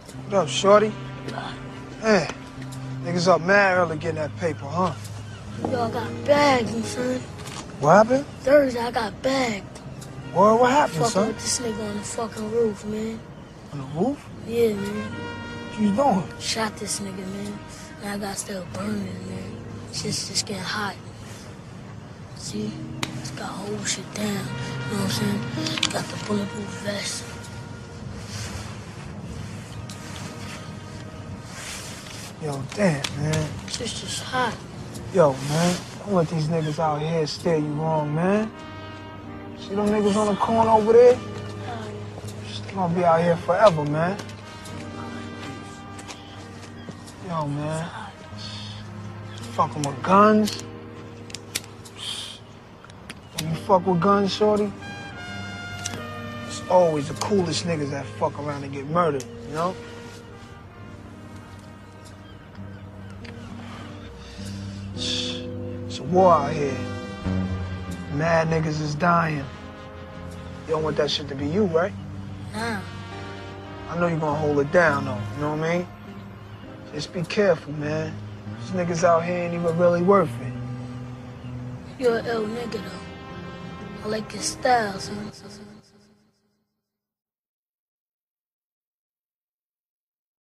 What up, shorty? Hey, niggas up mad early getting that paper, huh? Yo, I got bagged, my son. What happened? Thursday, I got bagged. What happened, Fucking son? with this nigga on the fucking roof, man. On the roof? Yeah, man. What you doing? Shot this nigga, man. Now I got still burning, man. Shit's just getting hot. See? Just got whole shit down. You know what I'm saying? Got the bulletproof vest. Yo, damn, man. Shit's just hot. Yo, man, don't let these niggas out here steer you wrong, man. See them niggas on the corner over there? They gonna be out here forever, man. Yo, man. Fucking with guns. When you fuck with guns, shorty, it's always the coolest niggas that fuck around and get murdered, you know? It's a war out here. Mad niggas is dying. You don't want that shit to be you, right? Nah. I know you're gonna hold it down, though. You know what I mean? Just be careful, man. These niggas out here ain't even really worth it. You're an ill nigga, though. I like your style, son.